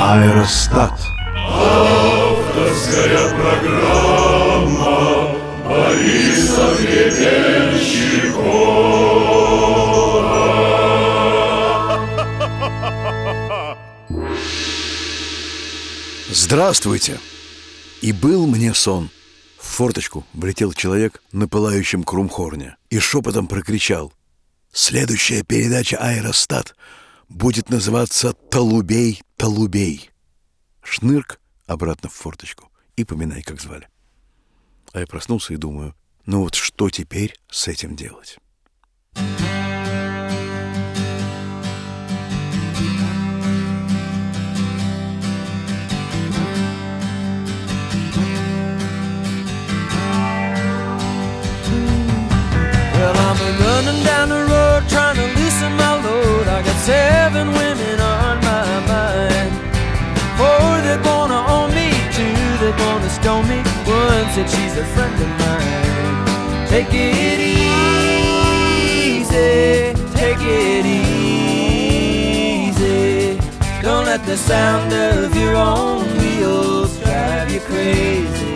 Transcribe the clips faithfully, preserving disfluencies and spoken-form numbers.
Аэростат. Авторская программа Бориса Гребенщикова. Здравствуйте! И был мне сон. В форточку влетел человек на пылающем крумхорне и шепотом прокричал: следующая передача «Аэростат» будет называться «Толубей, Толубей». Шнырк обратно в форточку и поминай, как звали. А я проснулся и думаю, ну вот что теперь с этим делать? Well, I'm running down the road trying to loosen my load. I got seven women on my mind. Four, they're gonna own me. Two, they're gonna stone me. One said she's a friend of mine. Take it easy, take it easy. Don't let the sound of your own wheels drive you crazy.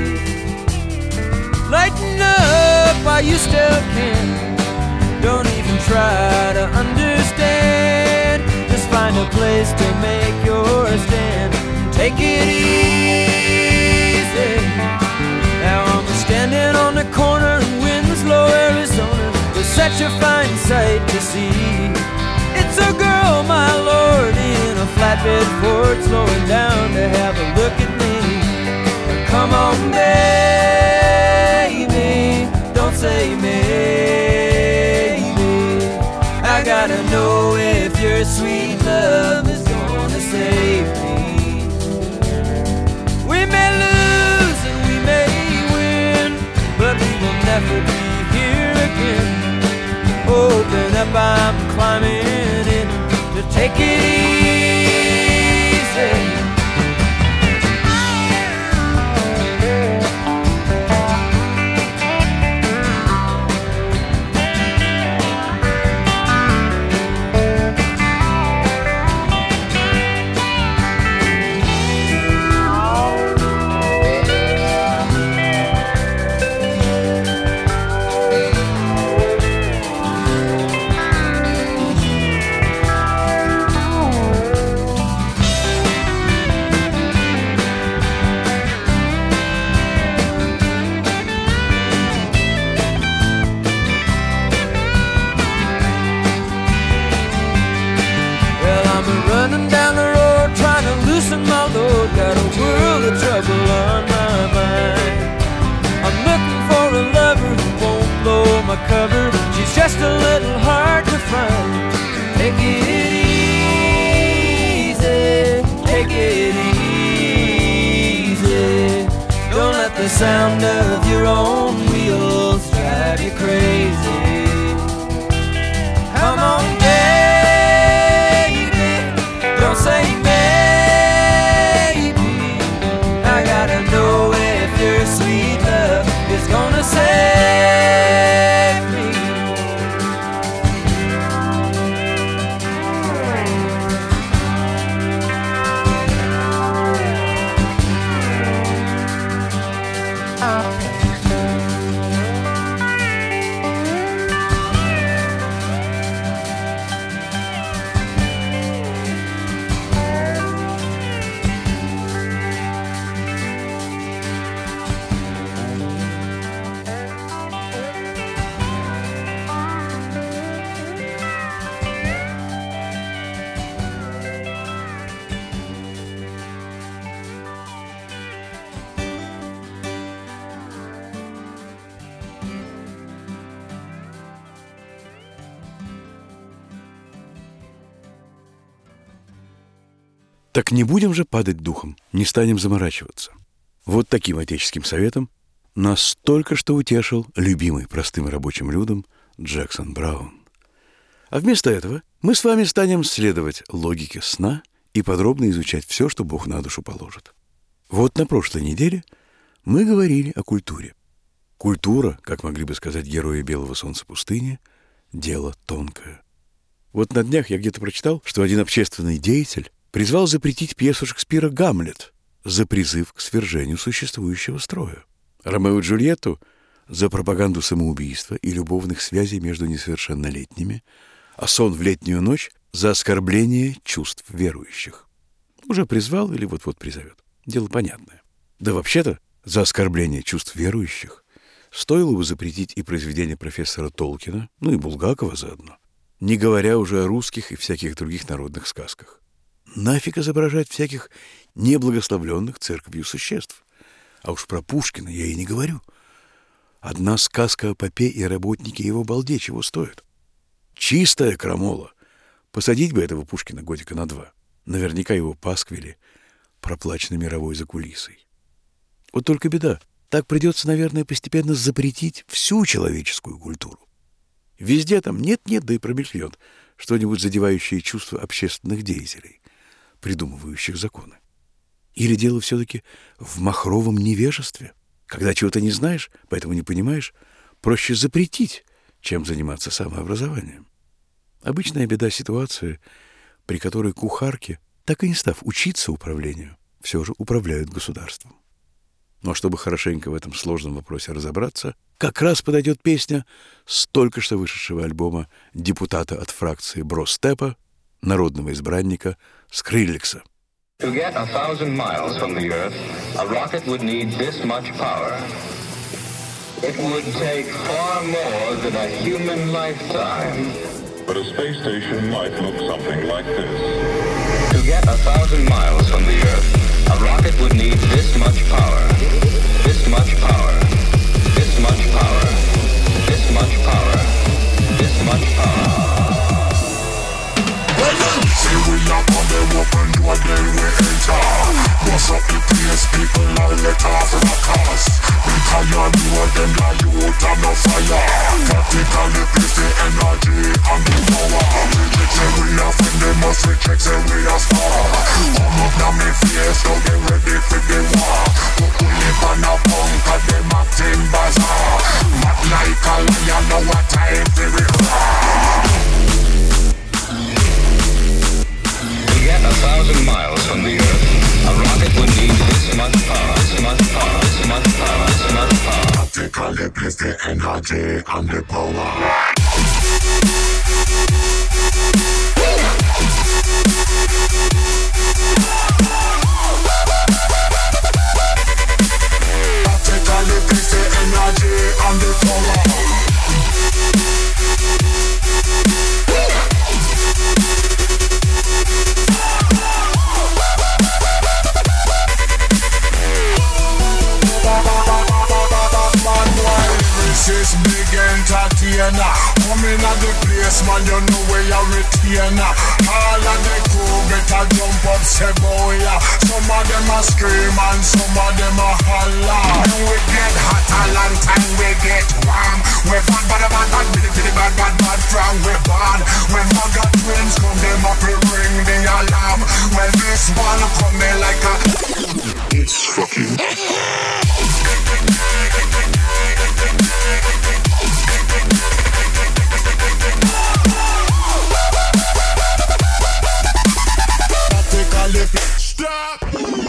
Lighten up while you still can. Don't even try to understand. Just find a place to make your stand. Take it easy. Now I'm standing on the corner in Winslow, Arizona. There's such a fine sight to see. It's a girl, my lord, in a flatbed Ford, slowing down to have a look at me. Come on, baby, don't say maybe. I gotta know if your sweet love is gonna save me. We may lose and we may win, but we will never be here again. Open up, I'm climbing in to take it easy. Running down the road trying to loosen my load. Got a world of trouble on my mind. I'm looking for a lover who won't blow my cover. She's just a little hard to find. Take it easy, take it easy. Don't let the sound of your own wheels drive you crazy. Come on, don't say maybe. I gotta know if your sweet love is gonna save me. Так не будем же падать духом, не станем заморачиваться. Вот таким отеческим советом нас только что утешил любимый простым рабочим людям Джексон Браун. А вместо этого мы с вами станем следовать логике сна и подробно изучать все, что Бог на душу положит. Вот на прошлой неделе мы говорили о культуре. Культура, как могли бы сказать герои «Белого солнца пустыни», дело тонкое. Вот на днях я где-то прочитал, что один общественный деятель призвал запретить пьесу Шекспира «Гамлет» за призыв к свержению существующего строя. Ромео и Джульетту за пропаганду самоубийства и любовных связей между несовершеннолетними, а сон в летнюю ночь за оскорбление чувств верующих. Уже призвал или вот-вот призовет. Дело понятное. Да вообще-то за оскорбление чувств верующих стоило бы запретить и произведения профессора Толкина, ну и Булгакова заодно, не говоря уже о русских и всяких других народных сказках. Нафиг изображать всяких неблагословленных церковью существ. А уж про Пушкина я и не говорю. Одна сказка о попе и работнике его балде чего стоит. Чистая крамола. Посадить бы этого Пушкина годика на два. Наверняка его пасквили проплачены мировой закулисой. Вот только беда. Так придется, наверное, постепенно запретить всю человеческую культуру. Везде там нет-нет, да и промелькнет что-нибудь, задевающее чувства общественных деятелей, придумывающих законы. Или дело все-таки в махровом невежестве? Когда чего-то не знаешь, поэтому не понимаешь, проще запретить, чем заниматься самообразованием. Обычная беда ситуации, при которой кухарки, так и не став учиться управлению, все же управляют государством. Но чтобы хорошенько в этом сложном вопросе разобраться, как раз подойдет песня с только что вышедшего альбома депутата от фракции Бростепа, народного избранника Скриллекса. To get a thousand miles from the Earth, a rocket would need this much power. It would take far more than a human lifetime. But a space station might look something like this. To get a thousand miles from the Earth, a rocket would need this much power. This much power. This much power. This much power. This much power. See we up on the open door, then we enter. Bust up the place, people now let off rock us. Because you know them like you out on the fire. Practically place the energy and the power. Reject say we are friend, they must reject say we are star. Come up now me face, now get ready for the war. But we live on a punk and them acting bazaar. Mad like a lion, know what time for we roar. A thousand miles from the Earth, a rocket would need this much power, this much power, this much power, this much power. Practically place the energy and the power. Practically place the energy and the power. This is big entertainer. Coming at the place, man, you know where you're retainer. All of the crew better jump up, say boy, yeah. Some of them a scream and some of them a holler. When we get hot a long time, we get warm. We bad, bad, bad, bad, biddy, biddy, bad, bad, bad, from we born. When Mugger twins come, them up to ring the alarm. When this one come in like a it's fucking Stop!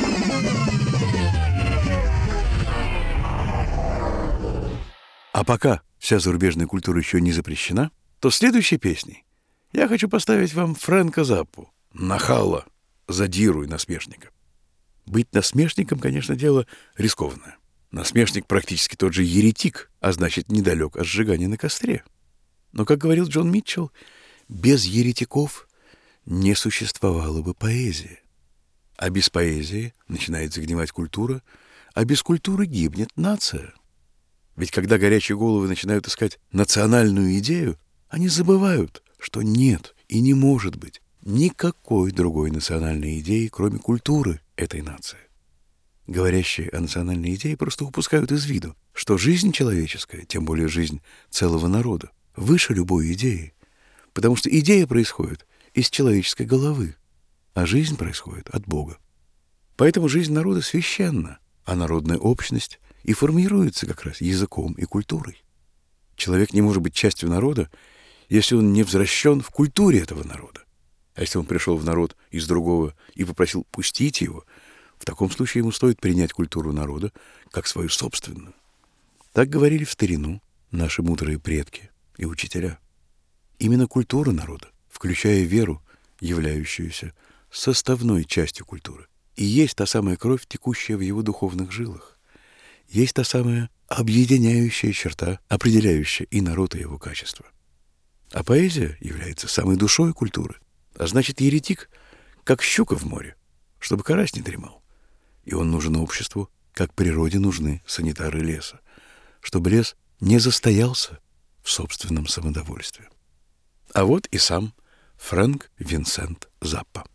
А пока вся зарубежная культура еще не запрещена, то следующей песней я хочу поставить вам Фрэнка Заппу, нахала, задиру и насмешника. Быть насмешником, конечно, дело рискованное. Насмешник практически тот же еретик, а значит, недалек от сжигания на костре. Но, как говорил Джон Митчелл, без еретиков не существовало бы поэзии. А без поэзии начинает загнивать культура, а без культуры гибнет нация. Ведь когда горячие головы начинают искать национальную идею, они забывают, что нет и не может быть никакой другой национальной идеи, кроме культуры этой нации. Говорящие о национальной идее просто упускают из виду, что жизнь человеческая, тем более жизнь целого народа, выше любой идеи, потому что идея происходит из человеческой головы, а жизнь происходит от Бога. Поэтому жизнь народа священна, а народная общность и формируется как раз языком и культурой. Человек не может быть частью народа, если он не взращен в культуре этого народа. А если он пришел в народ из другого и попросил пустить его, в таком случае ему стоит принять культуру народа как свою собственную. Так говорили в старину наши мудрые предки и учителя. Именно культура народа, включая веру, являющуюся составной частью культуры, и есть та самая кровь, текущая в его духовных жилах. Есть та самая объединяющая черта, определяющая и народ, и его качество. А поэзия является самой душой культуры. А значит, еретик, как щука в море, чтобы карась не дремал. И он нужен обществу, как природе нужны санитары леса, чтобы лес не застоялся в собственном самодовольстве. А вот и сам Фрэнк Винсент Заппа.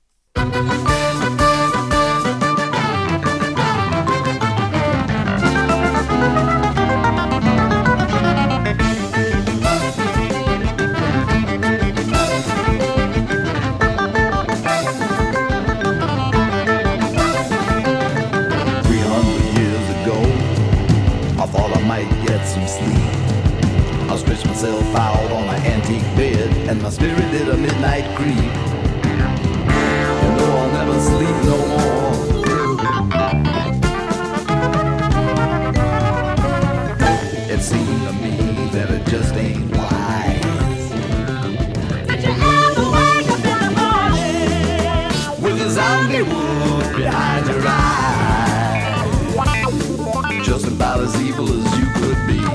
Myself out on an antique bed, and my spirit did a midnight creep. You know I'll never sleep no more. It seemed to me that it just ain't wise. Did you ever wake up in the morning with a zombie wolf behind your eyes? Just about as evil as you could be.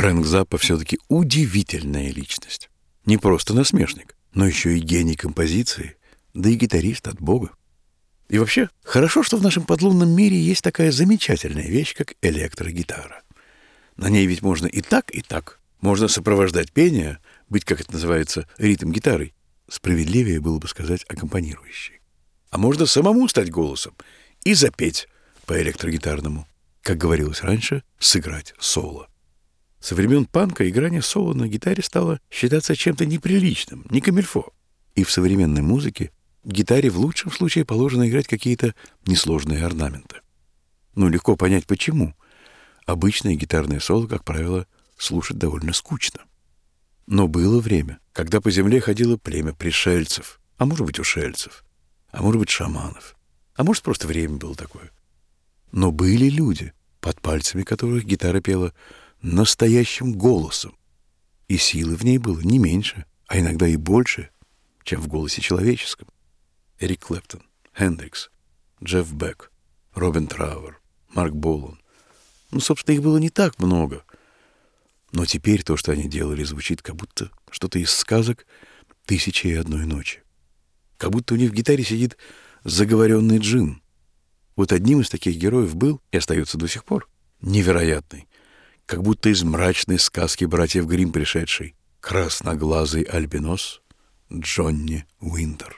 Фрэнк Заппа все-таки удивительная личность. Не просто насмешник, но еще и гений композиции, да и гитарист от Бога. И вообще, хорошо, что в нашем подлунном мире есть такая замечательная вещь, как электрогитара. На ней ведь можно и так, и так. Можно сопровождать пение, быть, как это называется, ритм-гитарой. Справедливее было бы сказать аккомпанирующей. А можно самому стать голосом и запеть по электрогитарному. Как говорилось раньше, сыграть соло. Со времен панка играние соло на гитаре стало считаться чем-то неприличным, не камильфо. И в современной музыке гитаре в лучшем случае положено играть какие-то несложные орнаменты. Ну, легко понять, почему. Обычное гитарное соло, как правило, слушать довольно скучно. Но было время, когда по земле ходило племя пришельцев, а может быть, ушельцев, а может быть, шаманов, а может, просто время было такое. Но были люди, под пальцами которых гитара пела настоящим голосом, и силы в ней было не меньше, а иногда и больше, чем в голосе человеческом. Эрик Клэптон, Хендрикс, Джефф Бек, Робин Трауэр, Марк Болан. Ну, собственно, их было не так много. Но теперь то, что они делали, звучит как будто что-то из сказок «Тысячи и одной ночи». Как будто у них в гитаре сидит заговоренный джин. Вот одним из таких героев был, и остается до сих пор, невероятный, как будто из мрачной сказки братьев Гримм пришедший, красноглазый альбинос Джонни Уинтер.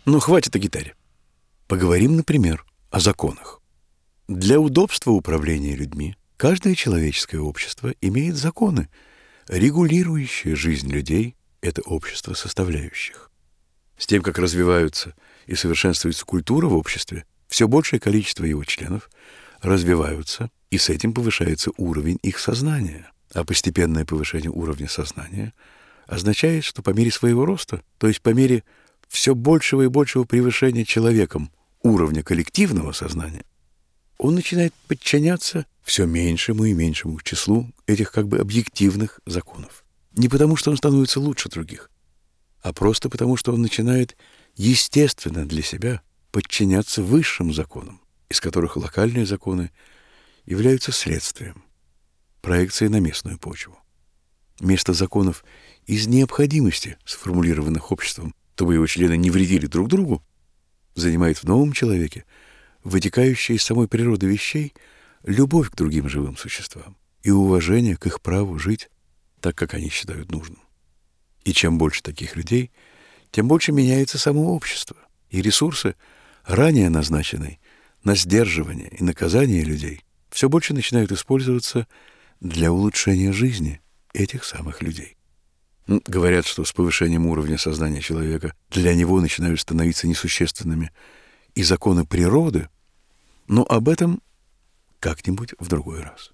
Но хватит о гитаре. Поговорим, например, о законах. Для удобства управления людьми каждое человеческое общество имеет законы, регулирующие жизнь людей, это общество составляющих. С тем, как развиваются и совершенствуется культура в обществе, все большее количество его членов развиваются, и с этим повышается уровень их сознания. А постепенное повышение уровня сознания означает, что по мере своего роста, то есть по мере все большего и большего превышения человеком уровня коллективного сознания, он начинает подчиняться все меньшему и меньшему числу этих как бы объективных законов. Не потому, что он становится лучше других, а просто потому, что он начинает естественно для себя подчиняться высшим законам, из которых локальные законы являются следствием, проекцией на местную почву. Место законов из необходимости, сформулированных обществом, чтобы его члены не вредили друг другу, занимает в новом человеке вытекающая из самой природы вещей любовь к другим живым существам и уважение к их праву жить так, как они считают нужным. И чем больше таких людей, тем больше меняется само общество, и ресурсы, ранее назначенные на сдерживание и наказание людей, все больше начинают использоваться для улучшения жизни этих самых людей. Говорят, что с повышением уровня сознания человека для него начинают становиться несущественными и законы природы, но об этом как-нибудь в другой раз.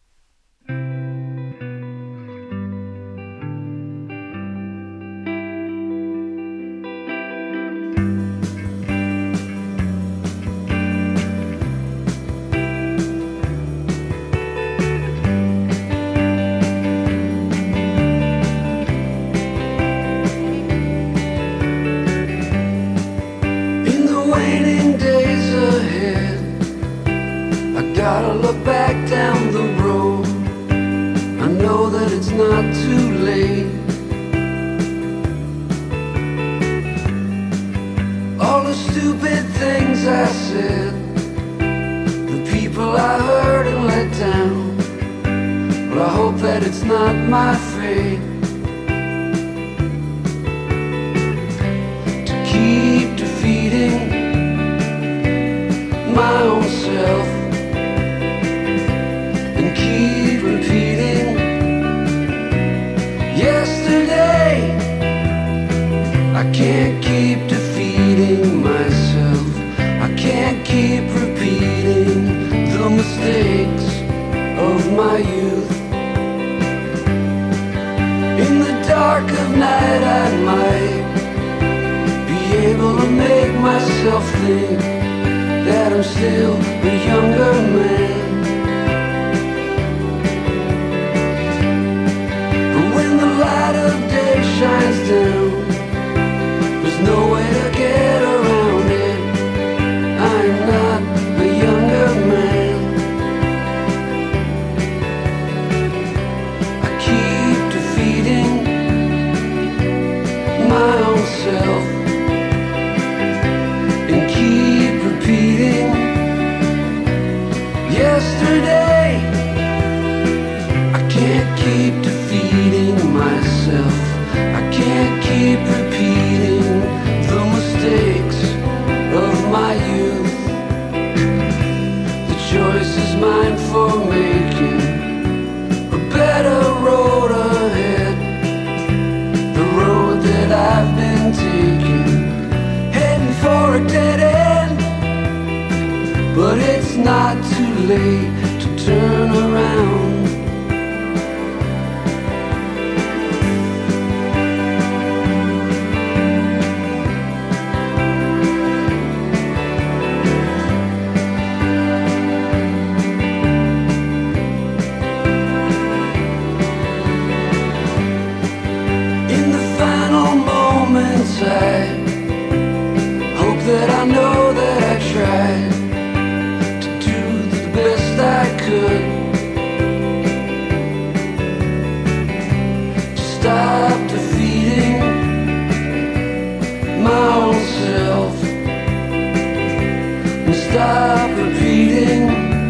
Gotta look back down the road. I know that it's not too late. All the stupid things I said, the people I hurt and let down, well, I hope that it's not my fate to keep defeating my own self. Keep repeating yesterday. I can't keep defeating myself. I can't keep repeating the mistakes of my youth. In the dark of night I might be able to make myself think that I'm still a younger man. Shines down, there's no way to get around it. I'm not a younger man. I keep defeating my own self and keep repeating yesterday. I can't keep defeating myself. I can't keep repeating the mistakes of my youth. The choice is mine for making a better road ahead. The road that I've been taking, heading for a dead end. But it's not too late to turn around. I hope that I know that I tried to do the best I could to stop defeating my own self and stop repeating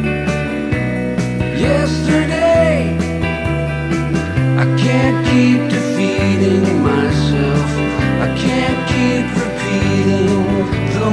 yesterday. I can't keep defeating myself. I can't keep repeating the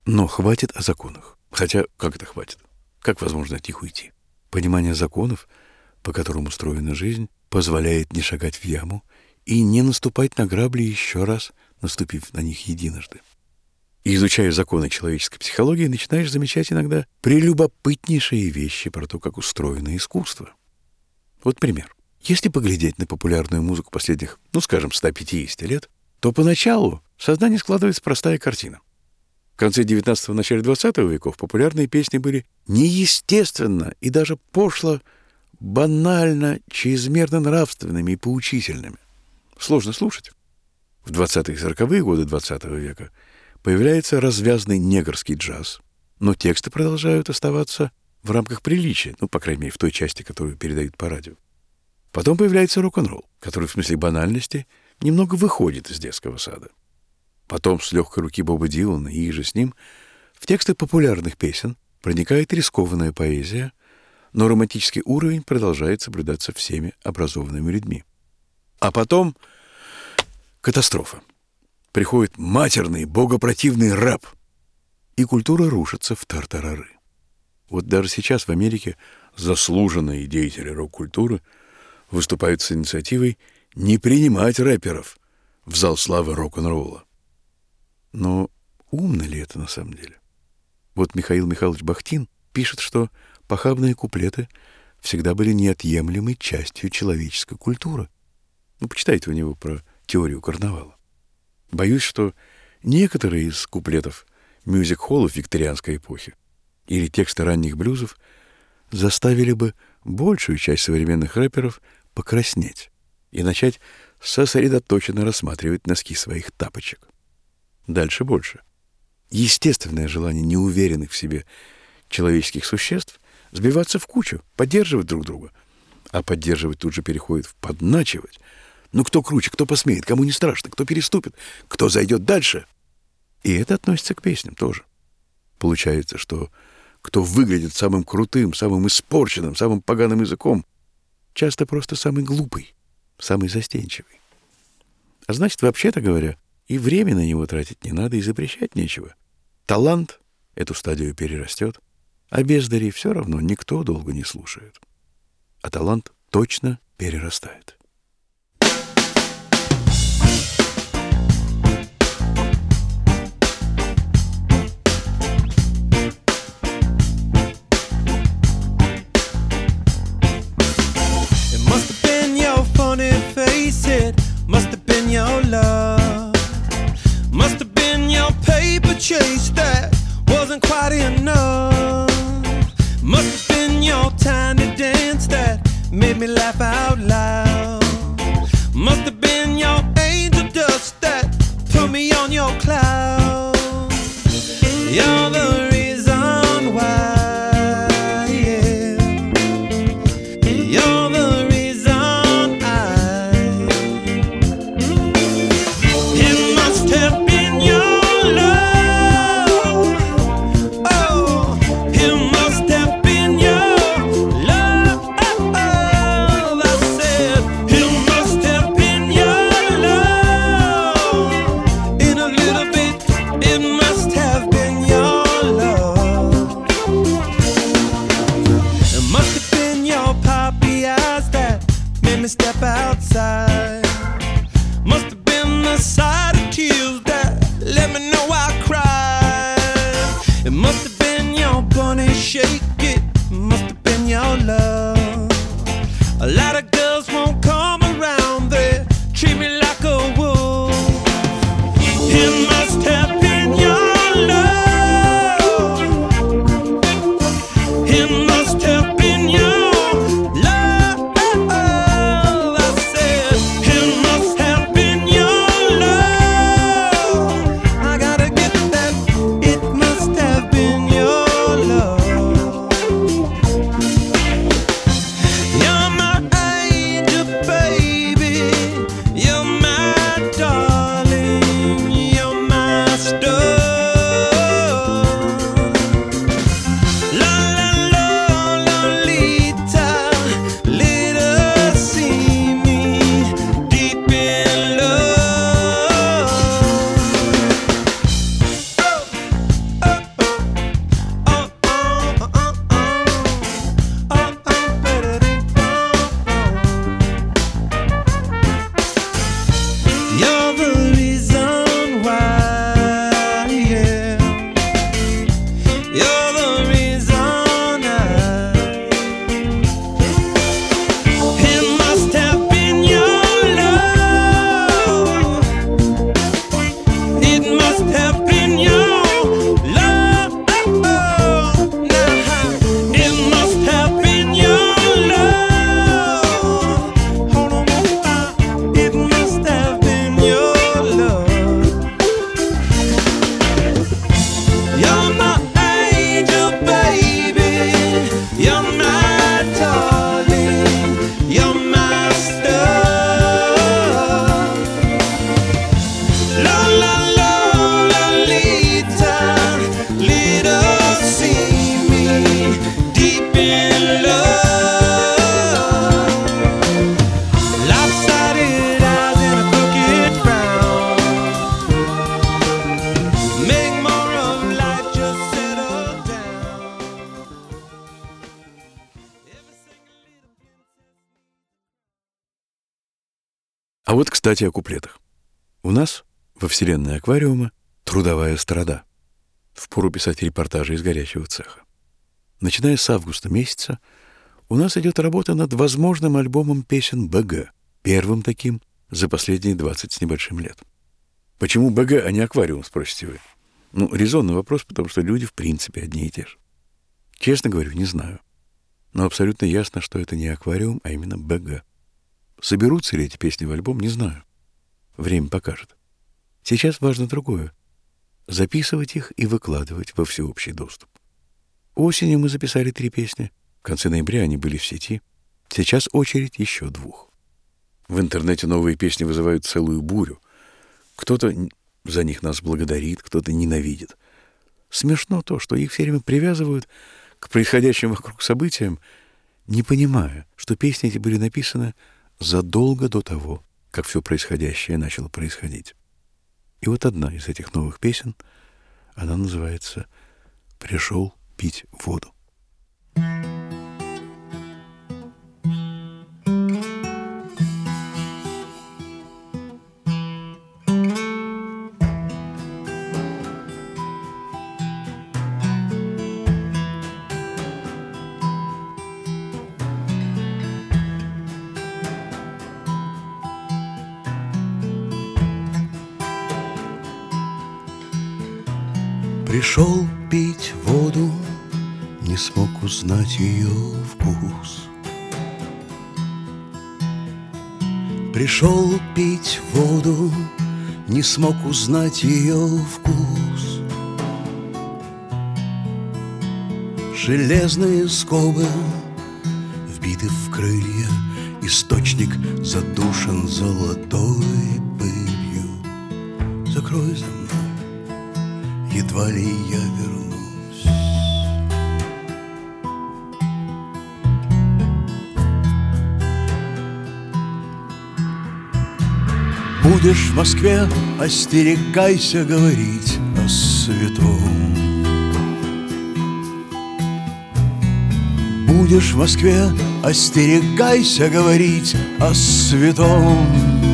Но хватит о законах. Хотя, как это хватит? Как возможно от них уйти? Понимание законов, по которым устроена жизнь, позволяет не шагать в яму и не наступать на грабли еще раз, наступив на них единожды. И, изучая законы человеческой психологии, начинаешь замечать иногда прелюбопытнейшие вещи про то, как устроено искусство. Вот пример. Если поглядеть на популярную музыку последних, ну, скажем, ста пятидесяти лет, то поначалу в сознании складывается простая картина. В конце девятнадцатого, начале двадцатого веков популярные песни были неестественно и даже пошло, банально, чрезмерно нравственными и поучительными. Сложно слушать. В двадцатые и сороковые годы двадцатого века появляется развязный негрский джаз, но тексты продолжают оставаться в рамках приличия, ну, по крайней мере, в той части, которую передают по радио. Потом появляется рок-н-ролл, который в смысле банальности немного выходит из детского сада. Потом с легкой руки Боба Дилана и же с ним в тексты популярных песен проникает рискованная поэзия, но романтический уровень продолжает соблюдаться всеми образованными людьми. А потом катастрофа. Приходит матерный, богопротивный рэп, и культура рушится в тартарары. Вот даже сейчас в Америке заслуженные деятели рок-культуры выступают с инициативой не принимать рэперов в зал славы рок-н-ролла. Но умно ли это на самом деле? Вот Михаил Михайлович Бахтин пишет, что похабные куплеты всегда были неотъемлемой частью человеческой культуры. Ну, почитайте у него про теорию карнавала. Боюсь, что некоторые из куплетов мюзик-холлов викторианской эпохи или тексты ранних блюзов заставили бы большую часть современных рэперов покраснеть и начать сосредоточенно рассматривать носки своих тапочек. Дальше больше. Естественное желание неуверенных в себе человеческих существ сбиваться в кучу, поддерживать друг друга. А поддерживать тут же переходит в подначивать. Ну, кто круче, кто посмеет, кому не страшно, кто переступит, кто зайдет дальше. И это относится к песням тоже. Получается, что кто выглядит самым крутым, самым испорченным, самым поганым языком, часто просто самый глупый, самый застенчивый. А значит, вообще-то говоря, и время на него тратить не надо, и запрещать нечего. Талант эту стадию перерастет, а бездарей все равно никто долго не слушает. А талант точно перерастает. Chase that wasn't quite enough. Must have been your tiny dance that made me laugh out loud. Must have been your angel dust that put me on your cloud. You're the reason why, yeah. You're the reason I. It must have been your love. А вот, кстати, о куплетах. У нас во вселенной аквариума трудовая страда. Впору писать репортажи из горячего цеха. Начиная с августа месяца у нас идет работа над возможным альбомом песен БГ, первым таким за последние двадцать с небольшим лет. Почему БГ, а не аквариум, спросите вы? Ну, резонный вопрос, потому что люди в принципе одни и те же. Честно говорю, не знаю. Но абсолютно ясно, что это не аквариум, а именно БГ. Соберутся ли эти песни в альбом, не знаю. Время покажет. Сейчас важно другое. Записывать их и выкладывать во всеобщий доступ. Осенью мы записали три песни. В конце ноября они были в сети. Сейчас очередь еще двух. В интернете новые песни вызывают целую бурю. Кто-то за них нас благодарит, кто-то ненавидит. Смешно то, что их все время привязывают к происходящим вокруг событиям, не понимая, что песни эти были написаны задолго до того, как все происходящее начало происходить. И вот одна из этих новых песен, она называется «Пришел пить воду». Пришел пить воду, не смог узнать ее вкус. Пришел пить воду, не смог узнать ее вкус. Железные скобы вбиты в крылья, источник задушен золотой пылью. Закрой за мной, едва ли я вернусь. Будешь в Москве, остерегайся говорить о святом. Будешь в Москве, остерегайся говорить о святом.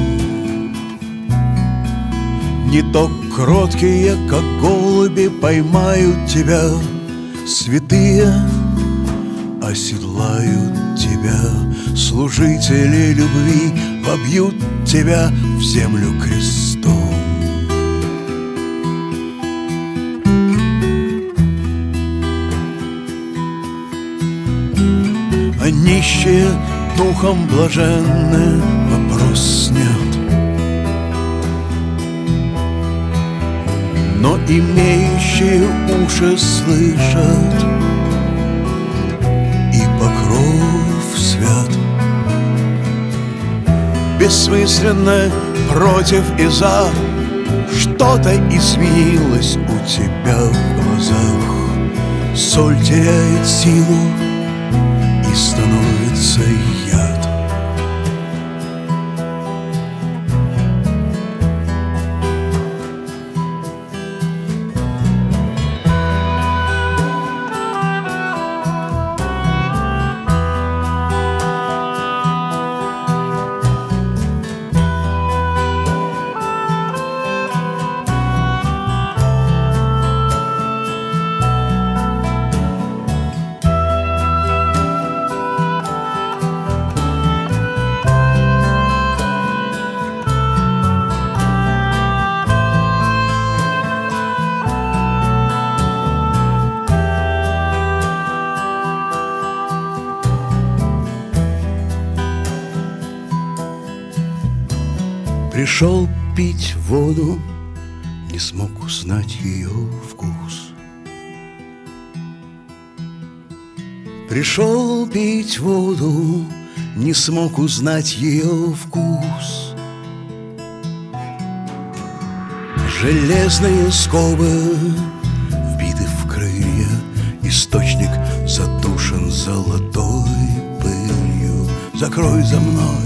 Не то кроткие, как голуби, поймают тебя, святые оседлают тебя, служители любви вобьют тебя в землю крестом. А нищие духом блаженны, вопрос нет. Но имеющие уши слышат, и покров свят. Бессмысленно против и за, что-то изменилось у тебя в глазах. Соль теряет силу и становится яд. Пришел пить воду, не смог узнать ее вкус. Пришел пить воду, не смог узнать ее вкус. Железные скобы вбиты в крылья, источник задушен золотой пылью. Закрой за мной,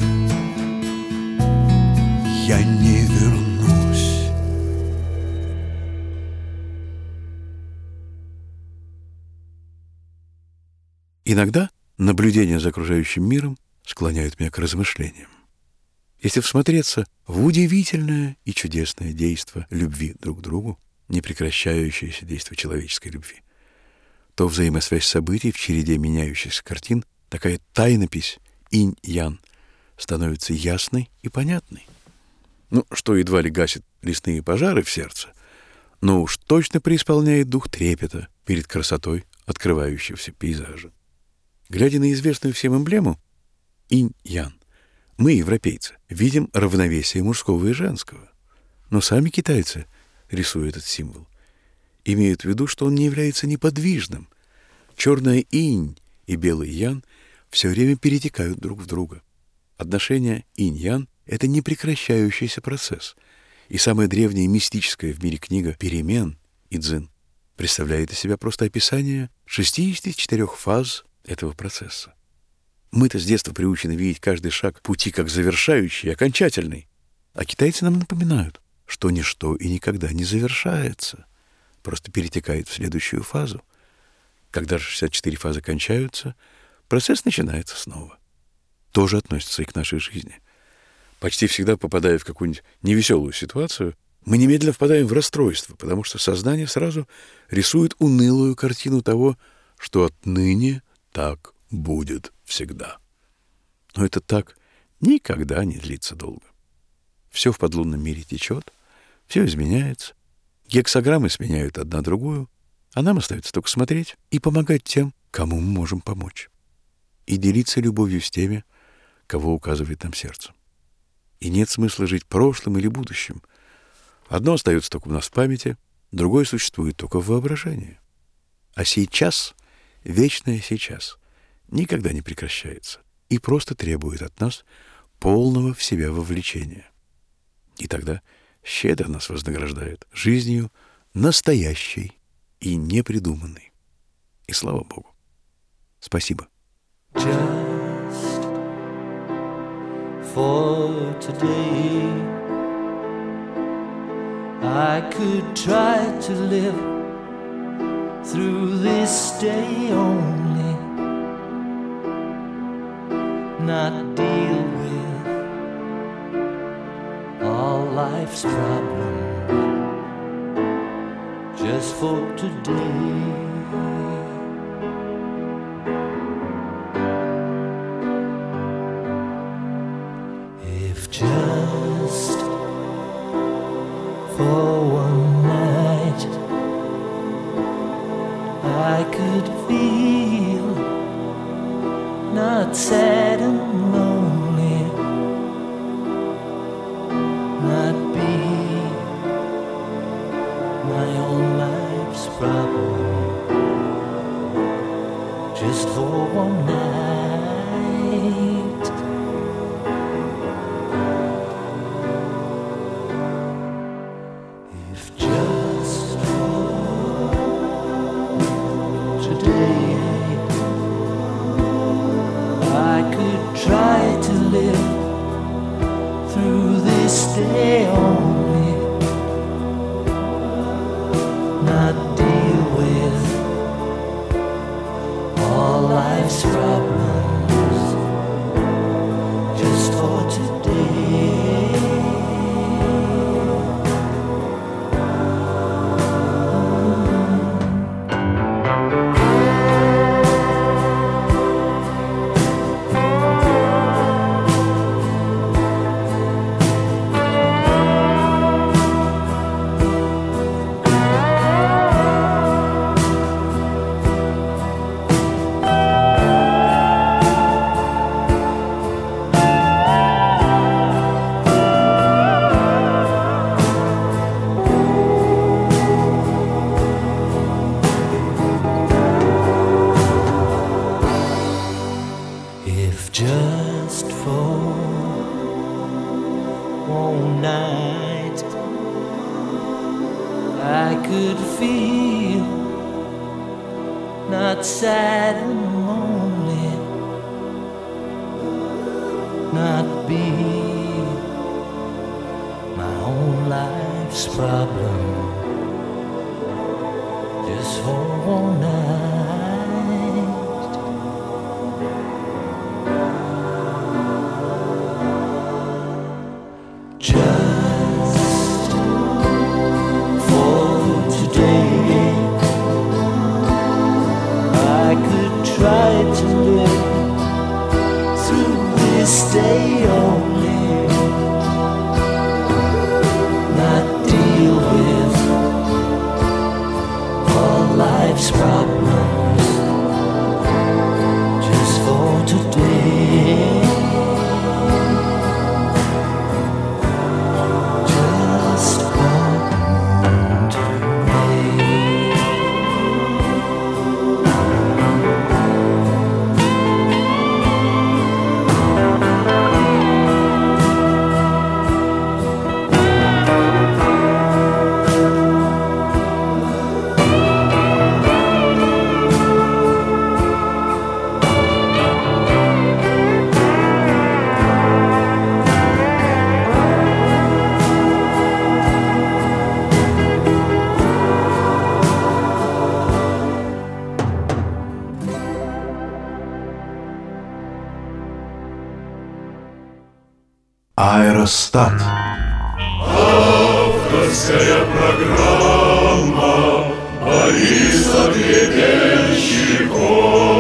я не вернусь. Иногда наблюдения за окружающим миром склоняют меня к размышлениям. Если всмотреться в удивительное и чудесное действо любви друг к другу, непрекращающееся действо человеческой любви, то взаимосвязь событий в череде меняющихся картин, такая тайнопись инь-ян, становится ясной и понятной. Ну, что едва ли гасит лесные пожары в сердце, но уж точно преисполняет дух трепета перед красотой открывающегося пейзажа. Глядя на известную всем эмблему инь-ян, мы, европейцы, видим равновесие мужского и женского. Но сами китайцы, рисуя этот символ, имеют в виду, что он не является неподвижным. Черная инь и белый ян все время перетекают друг в друга. Отношение инь-ян — это непрекращающийся процесс. И самая древняя мистическая в мире книга «Перемен» Идзин представляет из себя просто описание шестидесяти четырёх фаз этого процесса. Мы-то с детства приучены видеть каждый шаг пути как завершающий и окончательный. А китайцы нам напоминают, что ничто и никогда не завершается, просто перетекает в следующую фазу. Когда же шестьдесят четыре фазы кончаются, процесс начинается снова. Тоже относится и к нашей жизни. Почти всегда, попадая в какую-нибудь невеселую ситуацию, мы немедленно впадаем в расстройство, потому что сознание сразу рисует унылую картину того, что отныне так будет всегда. Но это так никогда не длится долго. Все в подлунном мире течет, все изменяется, гексаграммы сменяют одна другую, а нам остается только смотреть и помогать тем, кому мы можем помочь, и делиться любовью с теми, кого указывает нам сердце. И нет смысла жить прошлым или будущим. Одно остается только у нас в памяти, другое существует только в воображении. А сейчас, вечное сейчас, никогда не прекращается и просто требует от нас полного в себя вовлечения. И тогда щедро нас вознаграждает жизнью настоящей и непридуманной. И слава Богу. Спасибо. Just for today, I could try to live through this day only, not deal with all life's problems, just for today. Just for one night, I could feel not sad and lonely, not be my own life's problem, just for one night. Stay only, not deal with all life's problems, just for today. Just for one night, I could feel not sad and lonely, not be my own life's problem, just for one night. Аэростат. Авторская программа Бориса Гребенщикова.